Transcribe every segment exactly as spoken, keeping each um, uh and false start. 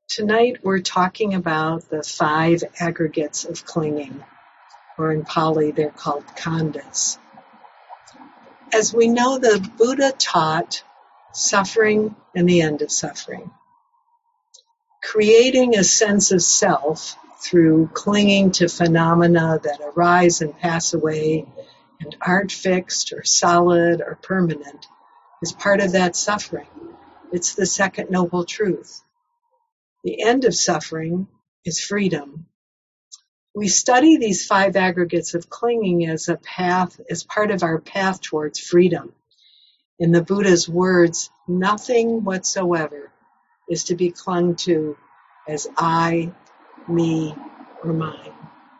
Tonight we're talking about the five aggregates of clinging, or in Pali they're called khandhas. As we know, the Buddha taught suffering and the end of suffering. Creating a sense of self through clinging to phenomena that arise and pass away and aren't fixed or solid or permanent is part of that suffering. It's the second noble truth. The end of suffering is freedom. We study these five aggregates of clinging as a path, as part of our path towards freedom. In the Buddha's words, nothing whatsoever is to be clung to as I, me, or mine.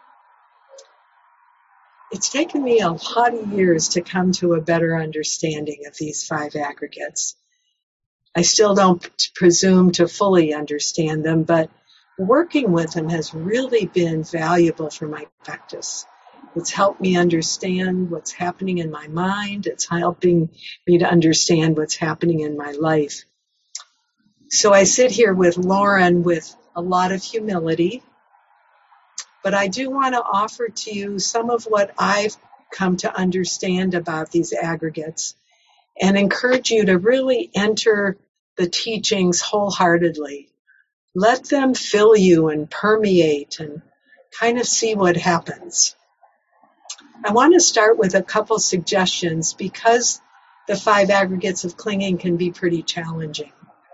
It's taken me a lot of years to come to a better understanding of these five aggregates. I still don't presume to fully understand them, but working with them has really been valuable for my practice. It's helped me understand what's happening in my mind. It's helping me to understand what's happening in my life. So I sit here with Lauren with a lot of humility, but I do want to offer to you some of what I've come to understand about these aggregates and encourage you to really enter the teachings wholeheartedly. Let them fill you and permeate and kind of see what happens. I want to start with a couple suggestions because the five aggregates of clinging can be pretty challenging.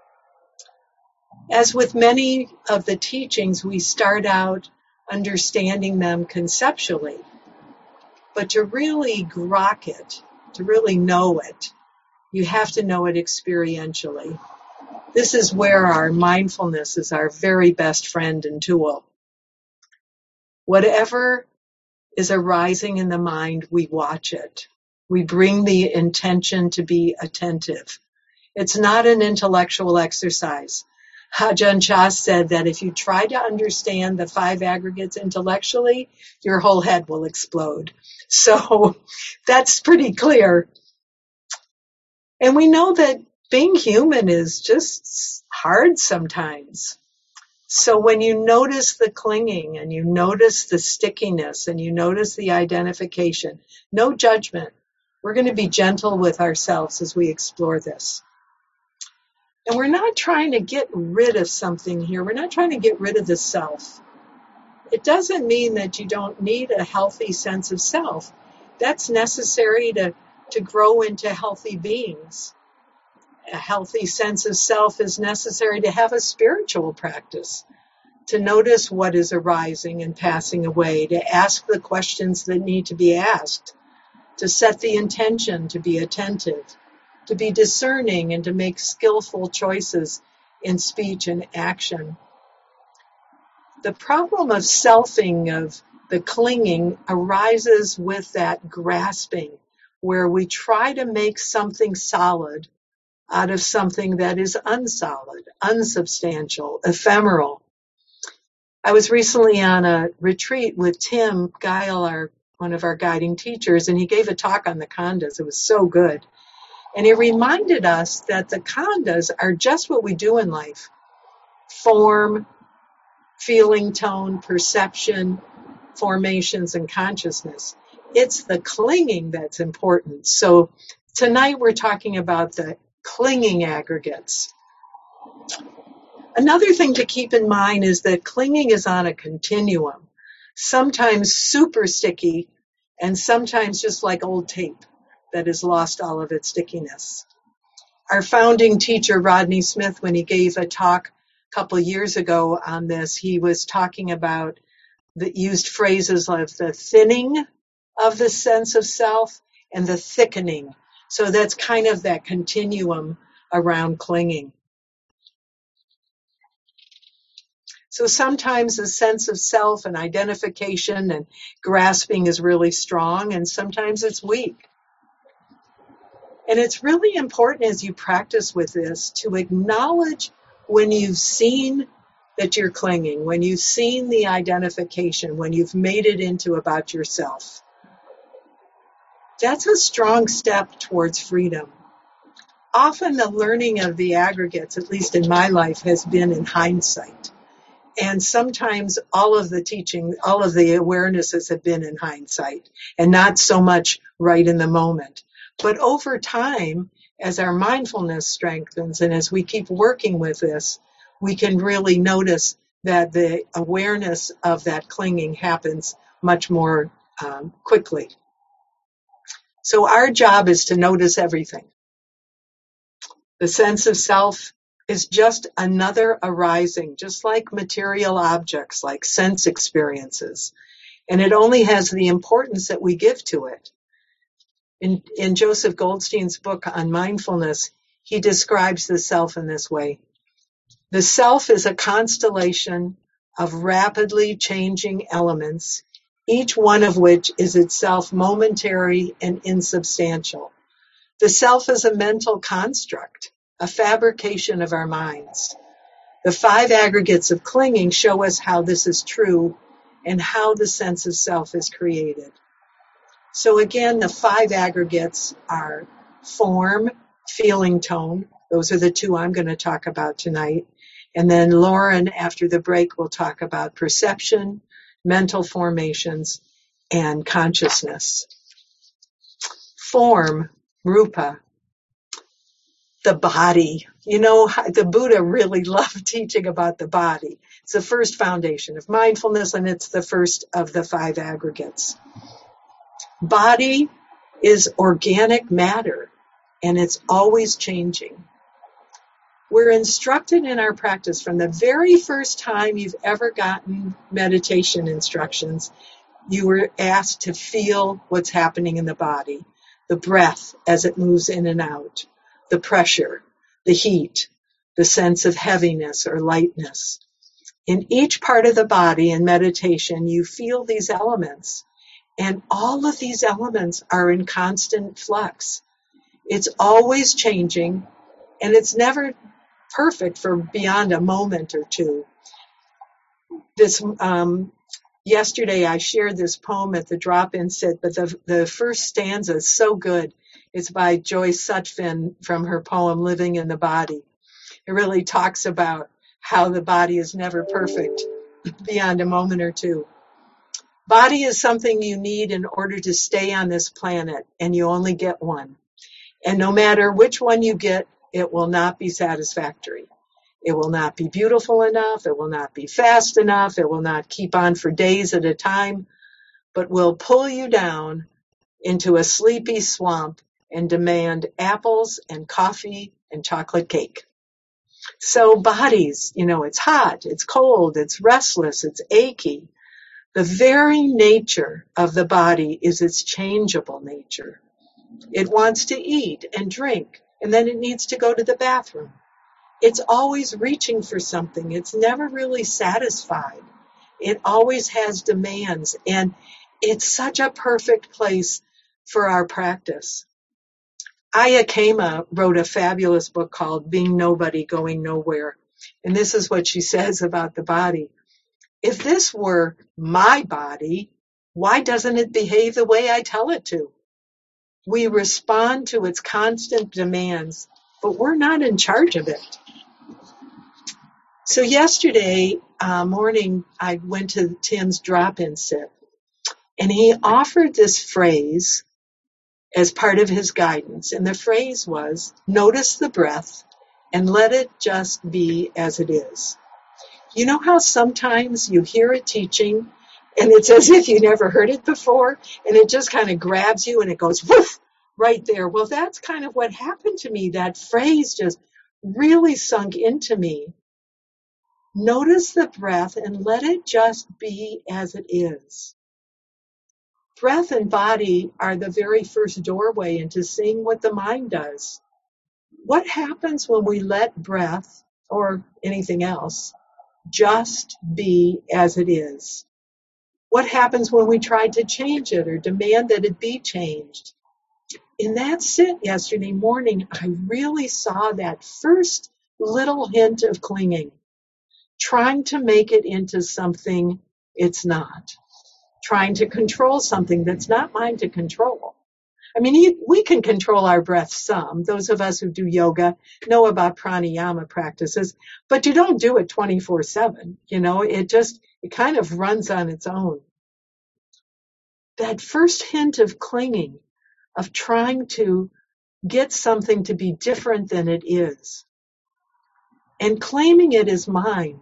As with many of the teachings, we start out understanding them conceptually. But to really grok it, to really know it, you have to know it experientially. This is where our mindfulness is our very best friend and tool. Whatever is arising in the mind, we watch it. We bring the intention to be attentive. It's not an intellectual exercise. Ajahn Chah said that if you try to understand the five aggregates intellectually, your whole head will explode. So that's pretty clear. And we know that being human is just hard sometimes. So when you notice the clinging and you notice the stickiness and you notice the identification, no judgment. We're going to be gentle with ourselves as we explore this. And we're not trying to get rid of something here. We're not trying to get rid of the self. It doesn't mean that you don't need a healthy sense of self. That's necessary to, to grow into healthy beings. A healthy sense of self is necessary to have a spiritual practice, to notice what is arising and passing away, to ask the questions that need to be asked, to set the intention to be attentive, to be discerning and to make skillful choices in speech and action. The problem of selfing, of the clinging, arises with that grasping, where we try to make something solid out of something that is unsolid, unsubstantial, ephemeral. I was recently on a retreat with Tim Geil, our, one of our guiding teachers, and he gave a talk on the khandhas. It was so good. And he reminded us that the khandhas are just what we do in life. Form, feeling, tone, perception, formations, and consciousness. It's the clinging that's important. So tonight we're talking about the clinging aggregates. Another thing to keep in mind is that clinging is on a continuum, sometimes super sticky and sometimes just like old tape that has lost all of its stickiness. Our founding teacher, Rodney Smith, when he gave a talk a couple years ago on this, he was talking about the used phrases of the thinning of the sense of self and the thickening. So that's kind of that continuum around clinging. So sometimes the sense of self and identification and grasping is really strong, and sometimes it's weak. And it's really important as you practice with this to acknowledge when you've seen that you're clinging, when you've seen the identification, when you've made it into about yourself. That's a strong step towards freedom. often the learning of the aggregates, at least in my life, has been in hindsight. And sometimes all of the teaching, all of the awarenesses have been in hindsight and not so much right in the moment. But over time, as our mindfulness strengthens and as we keep working with this, we can really notice that the awareness of that clinging happens much more um, quickly. So our job is to notice everything. The sense of self is just another arising, just like material objects, like sense experiences. And it only has the importance that we give to it. In, in Joseph Goldstein's book on mindfulness, he describes the self in this way. The self is a constellation of rapidly changing elements, each one of which is itself momentary and insubstantial. The self is a mental construct, a fabrication of our minds. The five aggregates of clinging show us how this is true and how the sense of self is created. So again, the five aggregates are form, feeling, tone. Those are the two I'm going to talk about tonight. And then Lauren, after the break, will talk about perception, mental formations, and consciousness. Form, rupa. The body. You know, the Buddha really loved teaching about the body. It's the first foundation of mindfulness, and it's the first of the five aggregates. Body is organic matter, and it's always changing. We're instructed in our practice from the very first time you've ever gotten meditation instructions, you were asked to feel what's happening in the body, the breath as it moves in and out, the pressure, the heat, the sense of heaviness or lightness. In each part of the body in meditation, you feel these elements, and all of these elements are in constant flux. It's always changing, and it's never perfect for beyond a moment or two. This um, yesterday I shared this poem at the drop-in sit, but the the first stanza is so good. It's by Joyce Sutphin from her poem Living in the Body. It really talks about how the body is never perfect beyond a moment or two. Body is something you need in order to stay on this planet, and you only get one. And no matter which one you get, it will not be satisfactory. It will not be beautiful enough. It will not be fast enough. It will not keep on for days at a time, but will pull you down into a sleepy swamp and demand apples and coffee and chocolate cake. So bodies, you know, it's hot, it's cold, it's restless, it's achy. The very nature of the body is its changeable nature. It wants to eat and drink, and then it needs to go to the bathroom. It's always reaching for something. It's never really satisfied. It always has demands, and it's such a perfect place for our practice. Aya Kema wrote a fabulous book called Being Nobody, Going Nowhere, and this is what she says about the body. If this were my body, why doesn't it behave the way I tell it to? We respond to its constant demands, but we're not in charge of it. So yesterday uh, morning, I went to Tim's drop-in sit, and he offered this phrase as part of his guidance. And the phrase was, notice the breath and let it just be as it is. You know how sometimes you hear a teaching and it's as if you never heard it before, and it just kind of grabs you and it goes woof right there. Well, that's kind of what happened to me. That phrase just really sunk into me. Notice the breath and let it just be as it is. Breath and body are the very first doorway into seeing what the mind does. What happens when we let breath, or anything else, just be as it is? What happens when we try to change it or demand that it be changed? In that sit yesterday morning, I really saw that first little hint of clinging, trying to make it into something it's not, trying to control something that's not mine to control. I mean, you, we can control our breath some. Those of us who do yoga know about pranayama practices, but you don't do it twenty-four seven. You know, it just, it kind of runs on its own. That first hint of clinging, of trying to get something to be different than it is, and claiming it as mine.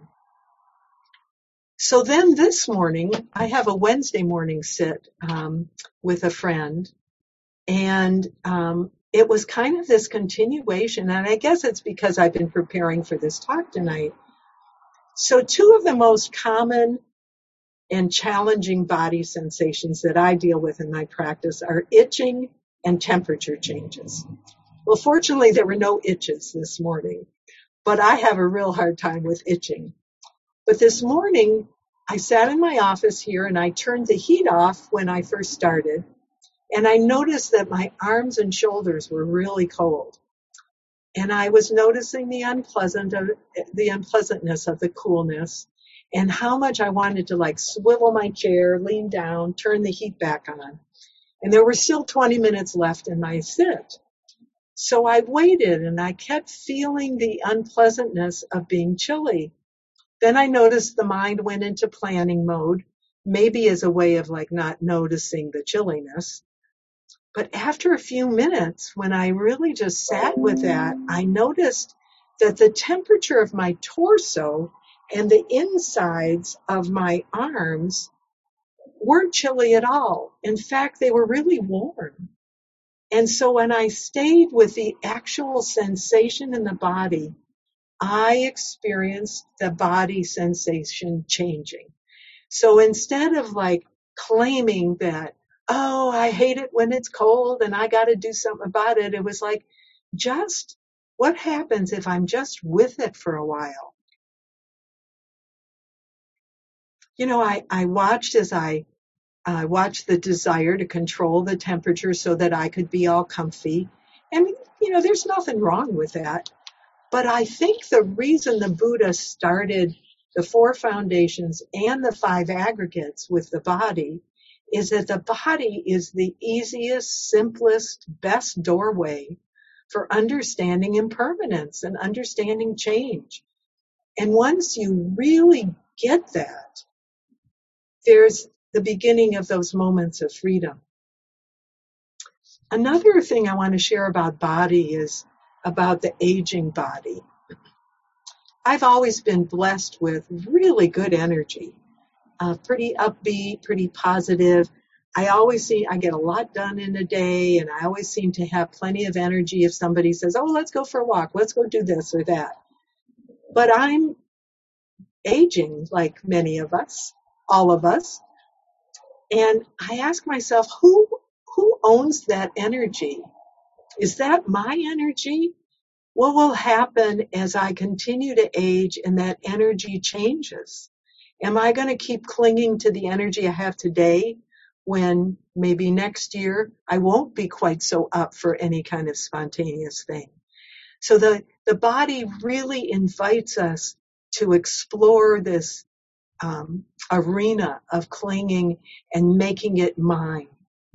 So then this morning, I have a Wednesday morning sit um, with a friend, and um, it was kind of this continuation, and I guess it's because I've been preparing for this talk tonight. So two of the most common and challenging body sensations that I deal with in my practice are itching and temperature changes. Well, fortunately, there were no itches this morning, but I have a real hard time with itching. But this morning, I sat in my office here and I turned the heat off when I first started, and I noticed that my arms and shoulders were really cold. And I was noticing the unpleasant of, the unpleasantness of the coolness, and how much I wanted to like swivel my chair, lean down, turn the heat back on. And there were still twenty minutes left in my sit. So I waited and I kept feeling the unpleasantness of being chilly. Then I noticed the mind went into planning mode, maybe as a way of like not noticing the chilliness. But after a few minutes, when I really just sat with that, I noticed that the temperature of my torso and the insides of my arms weren't chilly at all. In fact, they were really warm. And so when I stayed with the actual sensation in the body, I experienced the body sensation changing. So instead of like claiming that, oh, I hate it when it's cold and I got to do something about it, it was like, just what happens if I'm just with it for a while? You know, I, I watched as I I watched the desire to control the temperature so that I could be all comfy. And, you know, there's nothing wrong with that. But I think the reason the Buddha started the four foundations and the five aggregates with the body is that the body is the easiest, simplest, best doorway for understanding impermanence and understanding change. And once you really get that, there's the beginning of those moments of freedom. Another thing I want to share about body is about the aging body. I've always been blessed with really good energy, uh, pretty upbeat, pretty positive. I always see, I get a lot done in a day, and I always seem to have plenty of energy if somebody says, oh, let's go for a walk, let's go do this or that. But I'm aging like many of us, all of us. And I ask myself, who, who owns that energy? Is that my energy? What will happen as I continue to age and that energy changes? Am I going to keep clinging to the energy I have today when maybe next year I won't be quite so up for any kind of spontaneous thing? So the, the body really invites us to explore this um, arena of clinging and making it mine.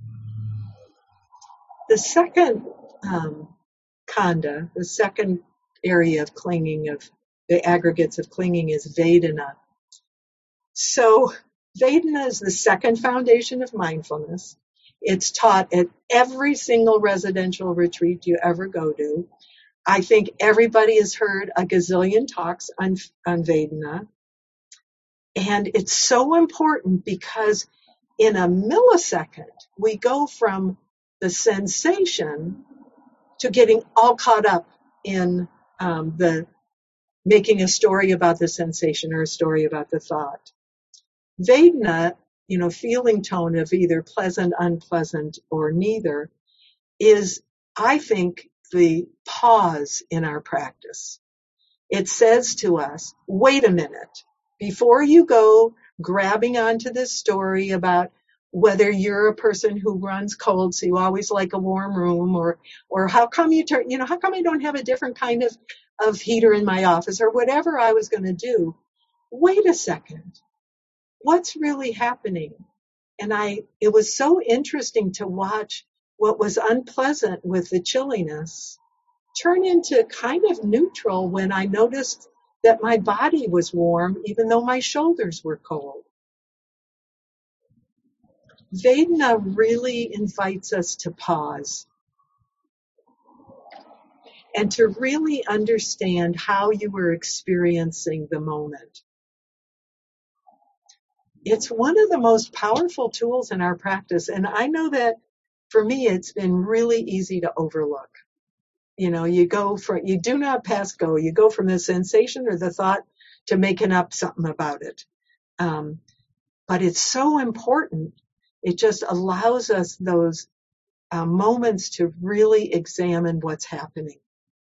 The second um, Khanda, the second area of clinging, of the aggregates of clinging, is Vedana. So Vedana is the second foundation of mindfulness. It's taught at every single residential retreat you ever go to. I think everybody has heard a gazillion talks on, on Vedana. And it's so important because in a millisecond, we go from the sensation to getting all caught up in um, the making a story about the sensation or a story about the thought. Vedana, you know, feeling tone of either pleasant, unpleasant, or neither, is, I think, the pause in our practice. It says to us, wait a minute, before you go grabbing onto this story about whether you're a person who runs cold, so you always like a warm room, or or how come you turn, you know, how come I don't have a different kind of, of heater in my office, or whatever I was going to do. Wait a second. What's really happening? And I, it was so interesting to watch what was unpleasant with the chilliness turned into kind of neutral when I noticed that my body was warm, even though my shoulders were cold. Vedana really invites us to pause and to really understand how you were experiencing the moment. It's one of the most powerful tools in our practice, and I know that for me, it's been really easy to overlook. You know, you go for, you do not pass go. You go from the sensation or the thought to making up something about it. Um, but it's so important. It just allows us those uh, moments to really examine what's happening.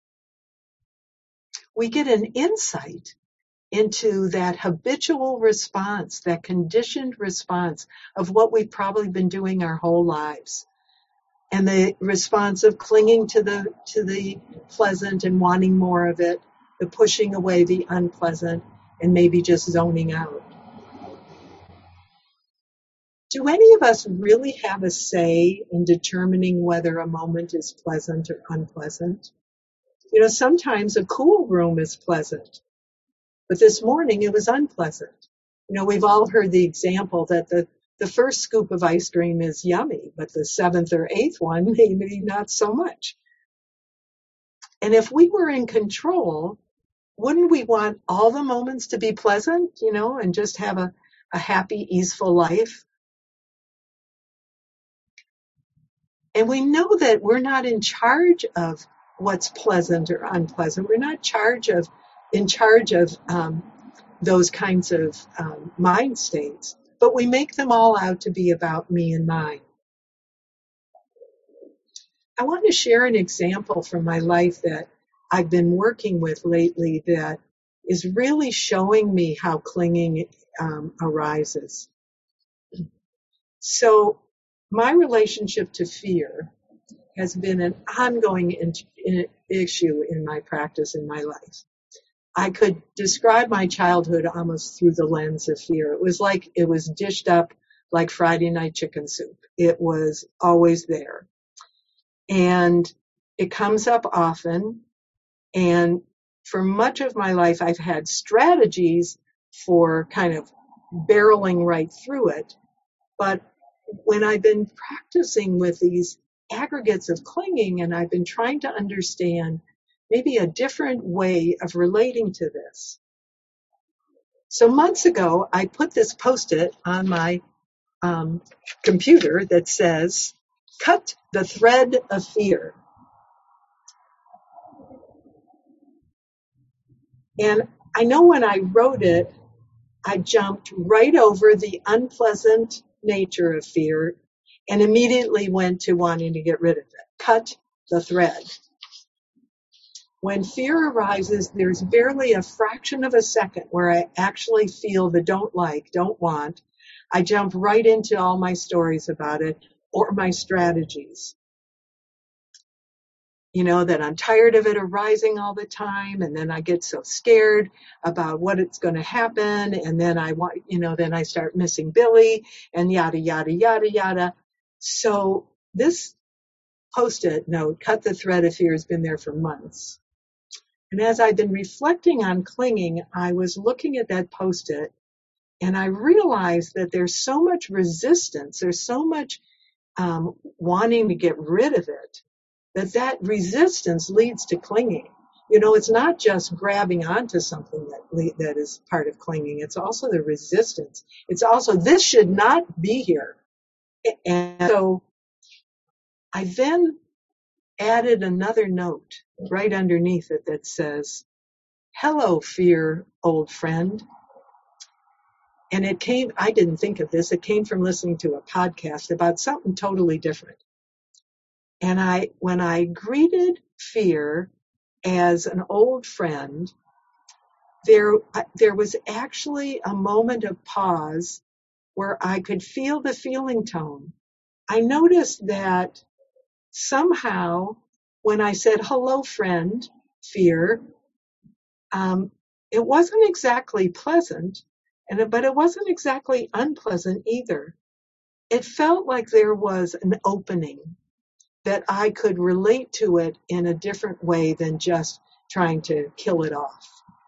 We get an insight into that habitual response, that conditioned response of what we've probably been doing our whole lives. And the response of clinging to the to the pleasant and wanting more of it, the pushing away the unpleasant, and maybe just zoning out. Do any of us really have a say in determining whether a moment is pleasant or unpleasant? You know, sometimes a cool room is pleasant, but this morning it was unpleasant. You know, we've all heard the example that the The first scoop of ice cream is yummy, but the seventh or eighth one, maybe not so much. And if we were in control, wouldn't we want all the moments to be pleasant, you know, and just have a, a happy, easeful life? And we know that we're not in charge of what's pleasant or unpleasant. We're not charge of, in charge of um, those kinds of um, mind states, but we make them all out to be about me and mine. I want to share an example from my life that I've been working with lately that is really showing me how clinging um, arises. So my relationship to fear has been an ongoing in, in, issue in my practice in my life. I could describe my childhood almost through the lens of fear. It was like it was dished up like Friday night chicken soup. It was always there. And it comes up often. And for much of my life, I've had strategies for kind of barreling right through it. But when I've been practicing with these aggregates of clinging and I've been trying to understand maybe a different way of relating to this. So months ago, I put this Post-it on my um, computer that says, "Cut the thread of fear." And I know when I wrote it, I jumped right over the unpleasant nature of fear and immediately went to wanting to get rid of it. Cut the thread. When fear arises, there's barely a fraction of a second where I actually feel the don't like, don't want. I jump right into all my stories about it or my strategies. You know, that I'm tired of it arising all the time, and then I get so scared about what it's going to happen, and then I want, you know, then I start missing Billy, and yada, yada, yada, yada. So this Post-it note, "Cut the thread of fear," has been there for months. And as I've been reflecting on clinging, I was looking at that Post-it, and I realized that there's so much resistance, there's so much um, wanting to get rid of it, that that resistance leads to clinging. You know, it's not just grabbing onto something that that is part of clinging. It's also the resistance. It's also, this should not be here. And so I then added another note right underneath it that says, "Hello, fear, old friend." And it came, I didn't think of this, it came from listening to a podcast about something totally different. And I, when I greeted fear as an old friend, there, there was actually a moment of pause where I could feel the feeling tone. I noticed that somehow when I said, "Hello, friend, fear," um, it wasn't exactly pleasant, and but it wasn't exactly unpleasant either. It felt like there was an opening. that I could relate to it in a different way than just trying to kill it off.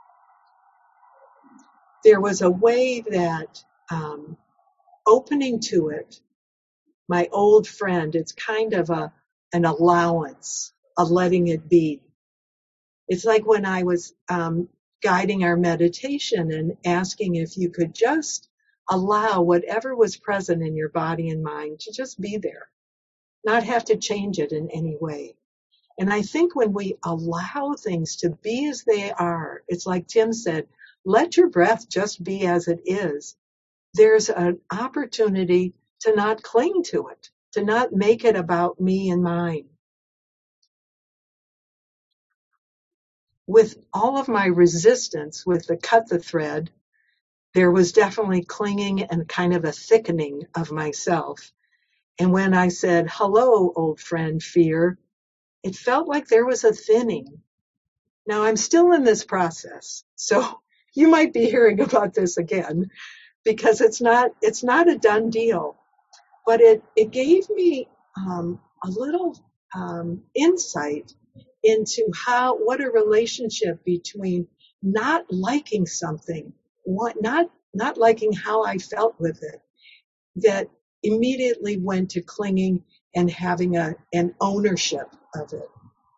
There was a way that um, opening to it, my old friend, it's kind of a an allowance of letting it be. It's like when I was um, guiding our meditation and asking if you could just allow whatever was present in your body and mind to just be there, not have to change it in any way. And I think when we allow things to be as they are, it's like Tim said, let your breath just be as it is. There's an opportunity to not cling to it, to not make it about me and mine. With all of my resistance with the cut the thread, there was definitely clinging and kind of a thickening of myself. And when I said, hello, old friend, fear, it felt like there was a thinning. Now I'm still in this process, so you might be hearing about this again because it's not it's not a done deal. But it it gave me um, a little um, insight into how what a relationship between not liking something, what not not liking how I felt with it, that immediately went to clinging and having a an ownership of it.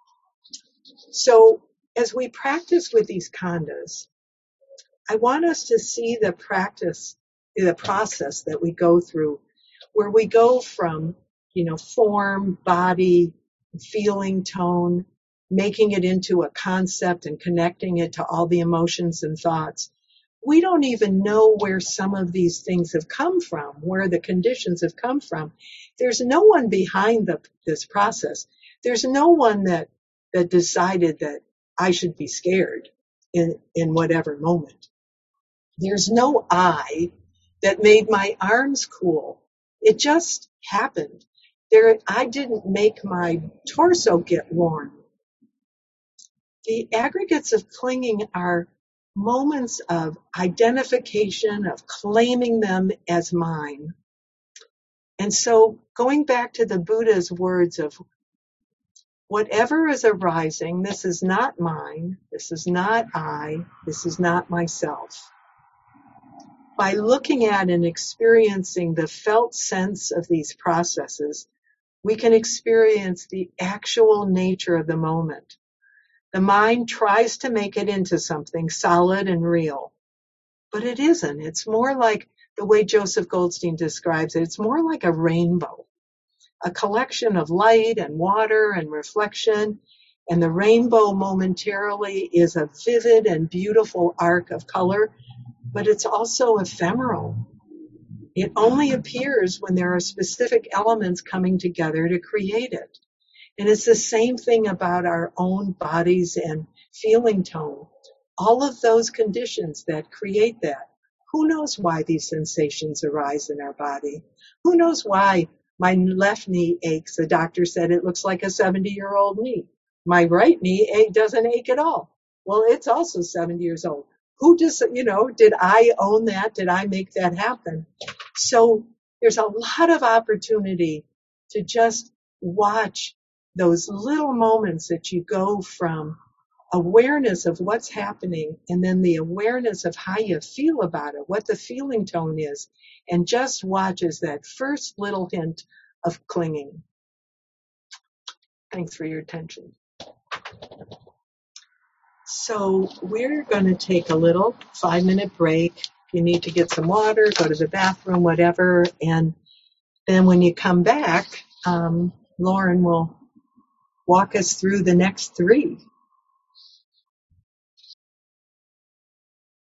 So as we practice with these khandas, I want us to see the practice, the process that we go through, where we go from, you know, form, body, feeling, tone, making it into a concept and connecting it to all the emotions and thoughts. We don't even know where some of these things have come from, where the conditions have come from. There's no one behind the, this process. There's no one that, that decided that I should be scared in, in whatever moment. There's no I that made my arms cool. It just happened. There, I didn't make my torso get warm. The aggregates of clinging are moments of identification, of claiming them as mine. And so going back to the Buddha's words of whatever is arising, this is not mine, this is not I, this is not myself. By looking at and experiencing the felt sense of these processes, we can experience the actual nature of the moment. The mind tries to make it into something solid and real, but it isn't. It's more like the way Joseph Goldstein describes it. It's more like a rainbow, a collection of light and water and reflection. And the rainbow momentarily is a vivid and beautiful arc of color, but it's also ephemeral. It only appears when there are specific elements coming together to create it. And it's the same thing about our own bodies and feeling tone. All of those conditions that create that. Who knows why these sensations arise in our body? Who knows why my left knee aches? The doctor said it looks like a seventy-year-old knee. My right knee doesn't ache at all. Well, it's also seventy years old. Who just, you know, did I own that? Did I make that happen? So there's a lot of opportunity to just watch those little moments that you go from awareness of what's happening and then the awareness of how you feel about it, what the feeling tone is, and just watch as that first little hint of clinging. Thanks for your attention. So we're going to take a little five-minute break. If you need to get some water, go to the bathroom, whatever, and then when you come back, um, Lauren will walk us through the next three.